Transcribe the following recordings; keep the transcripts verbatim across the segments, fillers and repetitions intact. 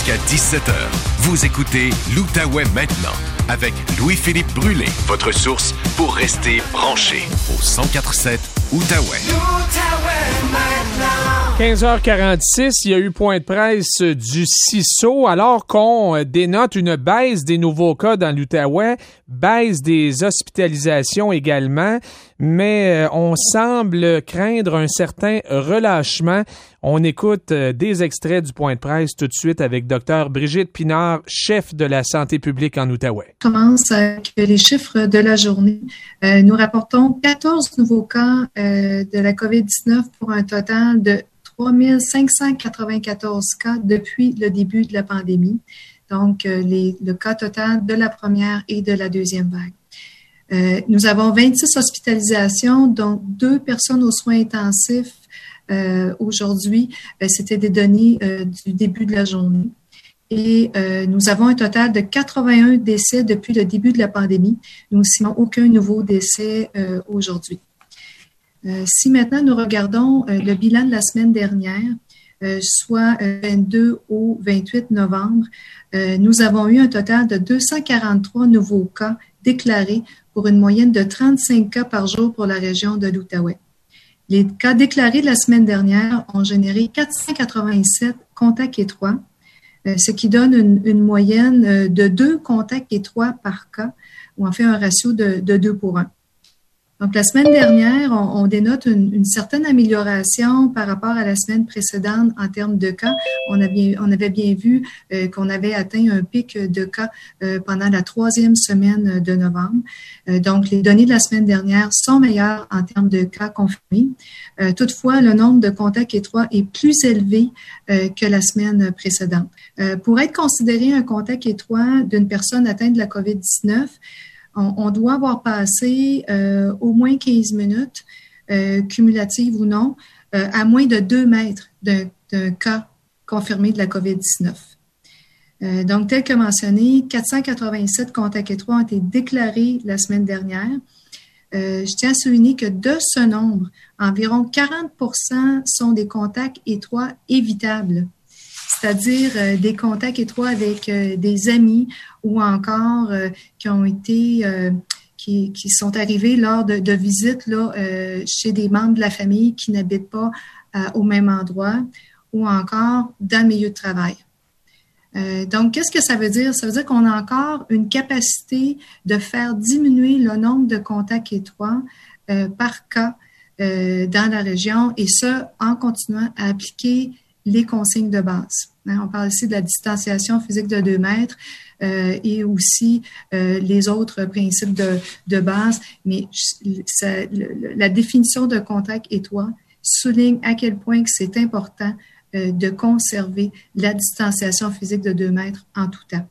jusqu'à dix-sept heures. Vous écoutez l'Outaouais maintenant avec Louis-Philippe Brûlé, votre source pour rester branché au cent quatre sept Outaouais. L'Outaouais maintenant. quinze heures quarante-six, il y a eu point de presse du C I S O alors qu'on dénote une baisse des nouveaux cas dans l'Outaouais, baisse des hospitalisations également, mais on semble craindre un certain relâchement. On écoute des extraits du point de presse tout de suite avec Dr Brigitte Pinard, chef de la santé publique en Outaouais. On commence avec les chiffres de la journée. Euh, nous rapportons quatorze nouveaux cas euh, de la covid dix-neuf pour un total de trois mille cinq cent quatre-vingt-quatorze cas depuis le début de la pandémie. Donc, euh, les, le cas total de la première et de la deuxième vague. Euh, nous avons vingt-six hospitalisations, dont deux personnes aux soins intensifs. Euh, aujourd'hui, euh, c'était des données euh, du début de la journée. Et euh, nous avons un total de quatre-vingt-un décès depuis le début de la pandémie. Nous n'avons aucun nouveau décès euh, aujourd'hui. Euh, si maintenant nous regardons euh, le bilan de la semaine dernière, euh, soit euh, vingt-deux au vingt-huit novembre, euh, nous avons eu un total de deux cent quarante-trois nouveaux cas déclarés pour une moyenne de trente-cinq cas par jour pour la région de l'Outaouais. Les cas déclarés de la semaine dernière ont généré quatre cent quatre-vingt-sept contacts étroits, euh, ce qui donne une, une moyenne de deux contacts étroits par cas, ou en fait un ratio de, de deux pour un. Donc, la semaine dernière, on, on dénote une, une certaine amélioration par rapport à la semaine précédente en termes de cas. On, a bien, on avait bien vu euh, qu'on avait atteint un pic de cas euh, pendant la troisième semaine de novembre. Euh, donc, les données de la semaine dernière sont meilleures en termes de cas confirmés. Euh, toutefois, le nombre de contacts étroits est plus élevé euh, que la semaine précédente. Euh, pour être considéré un contact étroit d'une personne atteinte de la covid dix-neuf, On, on doit avoir passé euh, au moins quinze minutes, euh, cumulatives ou non, euh, à moins de deux mètres d'un, d'un cas confirmé de la covid dix-neuf. Euh, donc, tel que mentionné, quatre cent quatre-vingt-sept contacts étroits ont été déclarés la semaine dernière. Euh, je tiens à souligner que de ce nombre, environ quarante pour cent sont des contacts étroits évitables, c'est-à-dire euh, des contacts étroits avec euh, des amis ou encore euh, qui ont été, euh, qui, qui sont arrivés lors de, de visites là, euh, chez des membres de la famille qui n'habitent pas euh, au même endroit ou encore dans le milieu de travail. Euh, donc, qu'est-ce que ça veut dire? Ça veut dire qu'on a encore une capacité de faire diminuer le nombre de contacts étroits euh, par cas euh, dans la région et ça en continuant à appliquer les consignes de base. Hein, on parle ici de la distanciation physique de deux mètres euh, et aussi euh, les autres principes de, de base, mais ça, le, la définition de contact étroit souligne à quel point que c'est important euh, de conserver la distanciation physique de deux mètres en tout temps.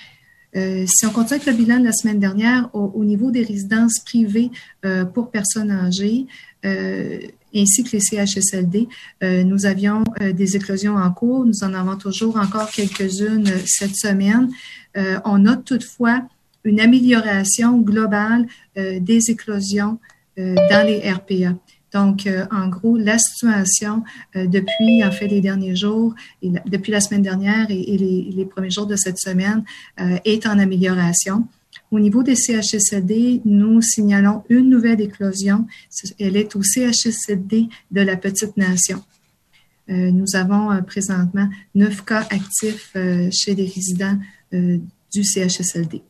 Euh, si on continue avec le bilan de la semaine dernière, au, au niveau des résidences privées euh, pour personnes âgées, euh, ainsi que les C H S L D, euh, nous avions euh, des éclosions en cours. Nous en avons toujours encore quelques-unes euh, cette semaine. Euh, on note toutefois une amélioration globale euh, des éclosions euh, dans les R P A. Donc, euh, en gros, la situation euh, depuis, en fait, les derniers jours, et la, depuis la semaine dernière et, et les, les premiers jours de cette semaine, euh, est en amélioration. Au niveau des C H S L D, nous signalons une nouvelle éclosion. Elle est au C H S L D de la Petite-Nation. Euh, nous avons euh, présentement neuf cas actifs euh, chez les résidents euh, du C H S L D.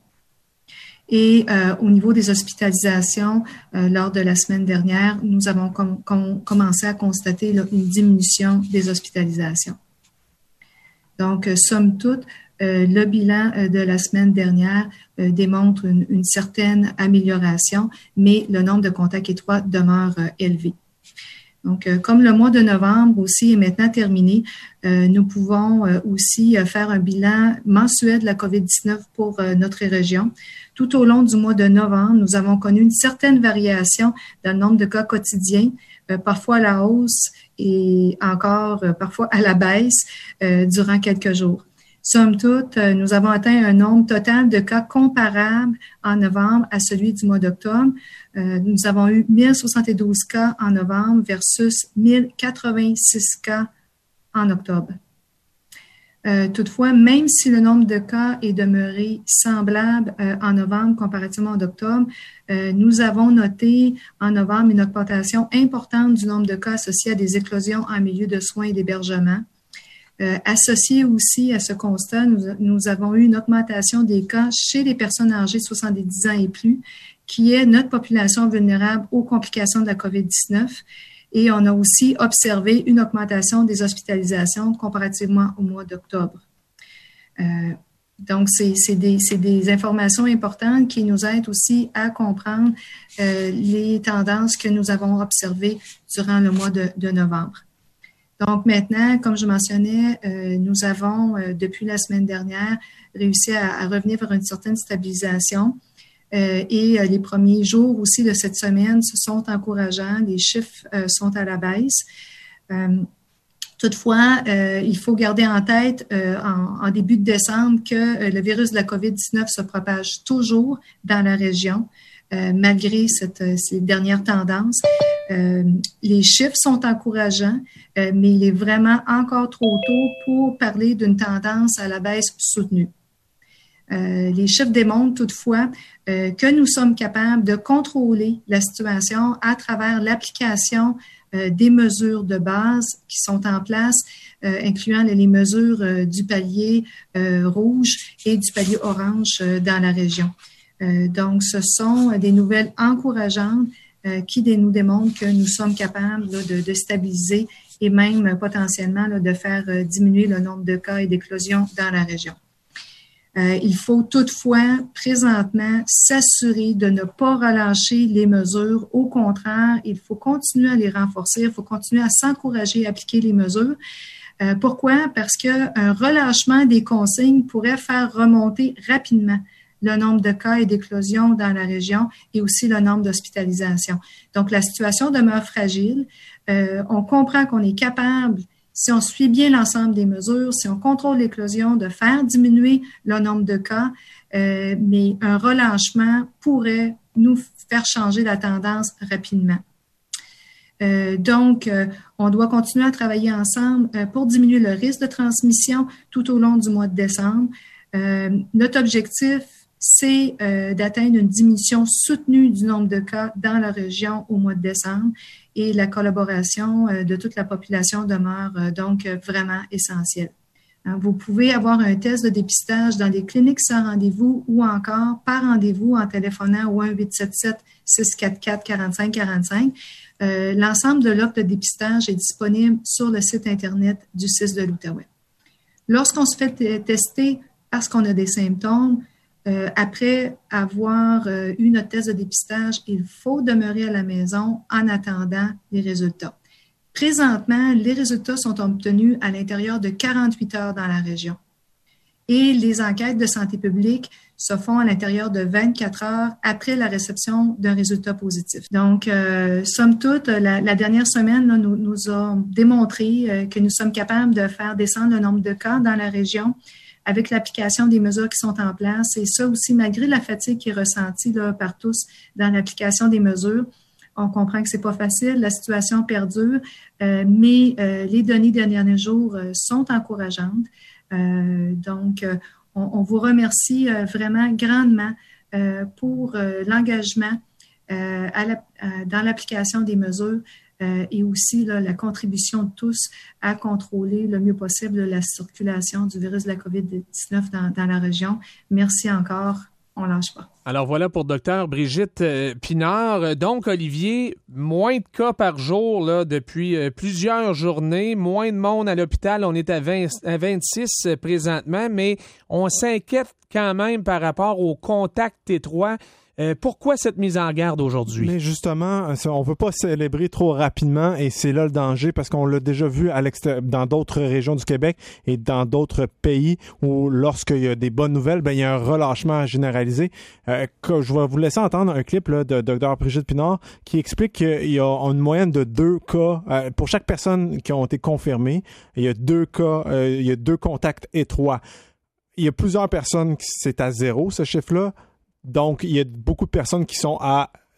Et euh, au niveau des hospitalisations, euh, lors de la semaine dernière, nous avons com- com- commencé à constater là, une diminution des hospitalisations. Donc, euh, somme toute, euh, le bilan euh, de la semaine dernière euh, démontre une, une certaine amélioration, mais le nombre de contacts étroits demeure euh, élevé. Donc, euh, comme le mois de novembre aussi est maintenant terminé, euh, nous pouvons euh, aussi euh, faire un bilan mensuel de la covid dix-neuf pour euh, notre région. Tout au long du mois de novembre, nous avons connu une certaine variation dans le nombre de cas quotidiens, euh, parfois à la hausse et encore euh, parfois à la baisse euh, durant quelques jours. Somme toute, euh, nous avons atteint un nombre total de cas comparable en novembre à celui du mois d'octobre. Euh, nous avons eu mille soixante-douze cas en novembre versus mille quatre-vingt-six cas en octobre. Euh, toutefois, même si le nombre de cas est demeuré semblable euh, en novembre comparativement en octobre, euh, nous avons noté en novembre une augmentation importante du nombre de cas associés à des éclosions en milieu de soins et d'hébergement. Euh, associé aussi à ce constat, nous, nous avons eu une augmentation des cas chez les personnes âgées de soixante-dix ans et plus, qui est notre population vulnérable aux complications de la COVID dix-neuf. Et on a aussi observé une augmentation des hospitalisations comparativement au mois d'octobre. Euh, donc, c'est, c'est, des, c'est des informations importantes qui nous aident aussi à comprendre euh, les tendances que nous avons observées durant le mois de, de novembre. Donc, maintenant, comme je mentionnais, euh, nous avons, euh, depuis la semaine dernière, réussi à, à revenir vers une certaine stabilisation. Euh, et euh, les premiers jours aussi de cette semaine sont encourageants. Les chiffres euh, sont à la baisse. Euh, toutefois, euh, il faut garder en tête euh, en, en début de décembre que euh, le virus de la COVID dix-neuf se propage toujours dans la région, euh, malgré cette, ces dernières tendances. Euh, les chiffres sont encourageants, euh, mais il est vraiment encore trop tôt pour parler d'une tendance à la baisse soutenue. Euh, les chiffres démontrent toutefois euh, que nous sommes capables de contrôler la situation à travers l'application euh, des mesures de base qui sont en place, euh, incluant les mesures euh, du palier euh, rouge et du palier orange euh, dans la région. Euh, donc, ce sont des nouvelles encourageantes euh, qui nous démontrent que nous sommes capables là, de, de stabiliser et même euh, potentiellement là, de faire euh, diminuer le nombre de cas et d'éclosions dans la région. Euh, il faut toutefois, présentement, s'assurer de ne pas relâcher les mesures. Au contraire, il faut continuer à les renforcer, il faut continuer à s'encourager à appliquer les mesures. Euh, pourquoi? Parce qu'un relâchement des consignes pourrait faire remonter rapidement le nombre de cas et d'éclosions dans la région et aussi le nombre d'hospitalisations. Donc, la situation demeure fragile. Euh, on comprend qu'on est capable, si on suit bien l'ensemble des mesures, si on contrôle l'éclosion, de faire diminuer le nombre de cas, euh, mais un relâchement pourrait nous faire changer la tendance rapidement. Euh, donc, euh, on doit continuer à travailler ensemble euh, pour diminuer le risque de transmission tout au long du mois de décembre. Euh, notre objectif, c'est euh, d'atteindre une diminution soutenue du nombre de cas dans la région au mois de décembre et la collaboration euh, de toute la population demeure euh, donc euh, vraiment essentielle. Hein, vous pouvez avoir un test de dépistage dans des cliniques sans rendez-vous ou encore par rendez-vous en téléphonant au un huit sept sept, six quatre quatre, quatre cinq quatre cinq. Euh, l'ensemble de l'offre de dépistage est disponible sur le site Internet du C I S de l'Outaouais. Lorsqu'on se fait t- tester parce qu'on a des symptômes, Euh, après avoir euh, eu notre test de dépistage, il faut demeurer à la maison en attendant les résultats. Présentement, les résultats sont obtenus à l'intérieur de quarante-huit heures dans la région. Et les enquêtes de santé publique se font à l'intérieur de vingt-quatre heures après la réception d'un résultat positif. Donc, euh, somme toute, la, la dernière semaine là, nous, nous a démontré euh, que nous sommes capables de faire descendre le nombre de cas dans la région avec l'application des mesures qui sont en place. Et ça aussi, malgré la fatigue qui est ressentie là, par tous dans l'application des mesures, on comprend que c'est pas facile, la situation perdure, euh, mais euh, les données des derniers jours euh, sont encourageantes. Euh, donc, euh, on, on vous remercie euh, vraiment grandement euh, pour euh, l'engagement euh, à la, à, dans l'application des mesures. Euh, et aussi là, la contribution de tous à contrôler le mieux possible la circulation du virus de la COVID dix-neuf dans, dans la région. Merci encore. On ne lâche pas. Alors voilà pour Dr Brigitte euh, Pinard. Donc, Olivier, moins de cas par jour là, depuis euh, plusieurs journées, moins de monde à l'hôpital. On est à, vingt, à vingt-six euh, présentement, mais on s'inquiète quand même par rapport aux contacts étroits. Euh, pourquoi cette mise en garde aujourd'hui? Mais justement, on ne veut pas célébrer trop rapidement et c'est là le danger parce qu'on l'a déjà vu à dans d'autres régions du Québec et dans d'autres pays où lorsqu'il y a des bonnes nouvelles, ben il y a un relâchement généralisé. Euh, que je vais vous laisser entendre un clip là, de Dr Brigitte Pinard qui explique qu'il y a une moyenne de deux cas euh, pour chaque personne qui ont été confirmées. Il y a deux cas, euh, il y a deux contacts étroits. Il y a plusieurs personnes qui c'est à zéro ce chiffre-là. Donc, il y a beaucoup de personnes qui sont à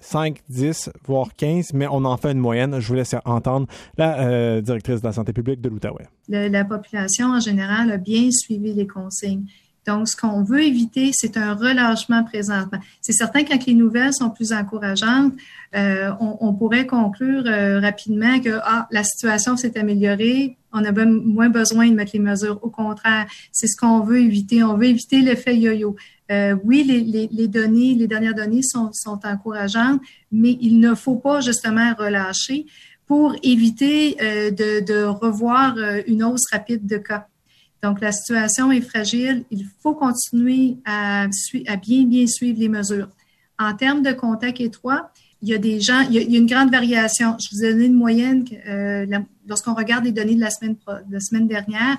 cinq, dix, voire quinze, mais on en fait une moyenne. Je vous laisse entendre la euh, directrice de la santé publique de l'Outaouais. Le, la population, en général, a bien suivi les consignes. Donc, ce qu'on veut éviter, c'est un relâchement présentement. C'est certain que quand les nouvelles sont plus encourageantes, euh, on, on pourrait conclure euh, rapidement que ah, la situation s'est améliorée, on a be- moins besoin de mettre les mesures. Au contraire, c'est ce qu'on veut éviter. On veut éviter l'effet yo-yo. Euh, oui, les, les, les données, les dernières données sont, sont encourageantes, mais il ne faut pas justement relâcher pour éviter euh, de, de revoir euh, une hausse rapide de cas. Donc, la situation est fragile. Il faut continuer à, à bien, bien suivre les mesures. En termes de contact étroit, il y a des gens, il y a, il y a une grande variation. Je vous ai donné une moyenne. Euh, la, lorsqu'on regarde les données de la semaine, de la semaine dernière,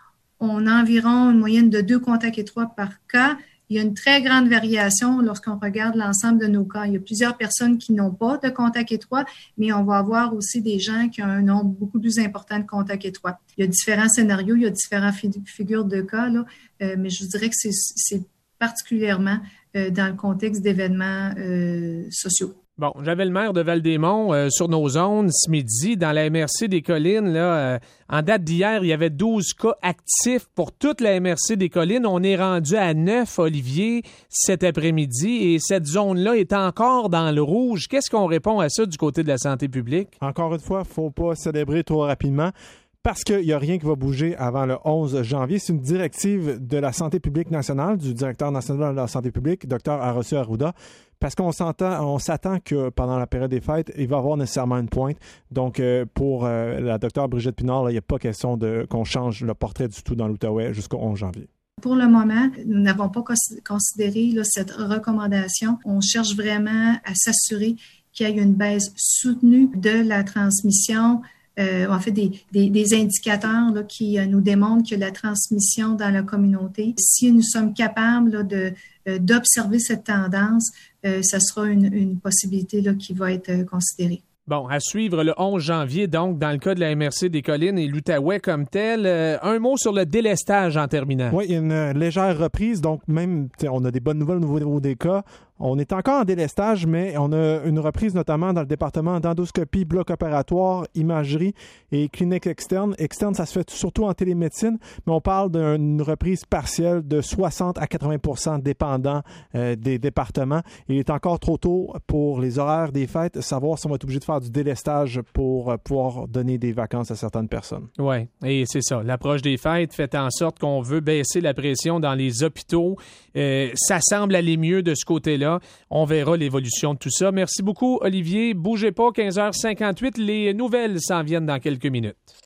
on a environ une moyenne de deux contacts étroits par cas. Il y a une très grande variation lorsqu'on regarde l'ensemble de nos cas. Il y a plusieurs personnes qui n'ont pas de contact étroit, mais on va avoir aussi des gens qui ont un nombre beaucoup plus important de contacts étroits. Il y a différents scénarios, il y a différentes figures de cas, là, euh, mais je dirais que c'est, c'est particulièrement euh, dans le contexte d'événements euh, sociaux. Bon, j'avais le maire de Val-des-Monts euh, sur nos ondes ce midi dans la M R C des Collines. Là, euh, en date d'hier, il y avait douze cas actifs pour toute la M R C des Collines. On est rendu à neuf, Olivier, cet après-midi, et cette zone-là est encore dans le rouge. Qu'est-ce qu'on répond à ça du côté de la santé publique? Encore une fois, il ne faut pas célébrer trop rapidement. Parce qu'il n'y a rien qui va bouger avant le onze janvier. C'est une directive de la santé publique nationale, du directeur national de la santé publique, Dr Arasu Arruda, parce qu'on s'entend, on s'attend que pendant la période des fêtes, il va y avoir nécessairement une pointe. Donc, euh, pour euh, la Dr Brigitte Pinard, il n'y a pas question de, qu'on change le portrait du tout dans l'Outaouais jusqu'au onze janvier. Pour le moment, nous n'avons pas considéré là, cette recommandation. On cherche vraiment à s'assurer qu'il y ait une baisse soutenue de la transmission. Euh, en fait, des, des, des indicateurs là, qui euh, nous démontrent que la transmission dans la communauté, si nous sommes capables là, de, euh, d'observer cette tendance, euh, ça sera une, une possibilité là, qui va être euh, considérée. Bon, à suivre le onze janvier, donc, dans le cas de la M R C des Collines et l'Outaouais comme tel. Euh, un mot sur le délestage en terminant. Oui, il y a une légère reprise, donc même, on a des bonnes nouvelles au niveau des cas. On est encore en délestage, mais on a une reprise notamment dans le département d'endoscopie, bloc opératoire, imagerie et clinique externe. Externe, ça se fait surtout en télémédecine, mais on parle d'une reprise partielle de soixante à quatre-vingts pour cent dépendant euh, des départements. Il est encore trop tôt pour les horaires des fêtes, savoir si on va être obligé de faire du délestage pour euh, pouvoir donner des vacances à certaines personnes. Oui, et c'est ça. L'approche des fêtes fait en sorte qu'on veut baisser la pression dans les hôpitaux. Euh, ça semble aller mieux de ce côté-là. On verra l'évolution de tout ça. Merci beaucoup, Olivier. Bougez pas, quinze heures cinquante-huit. Les nouvelles s'en viennent dans quelques minutes.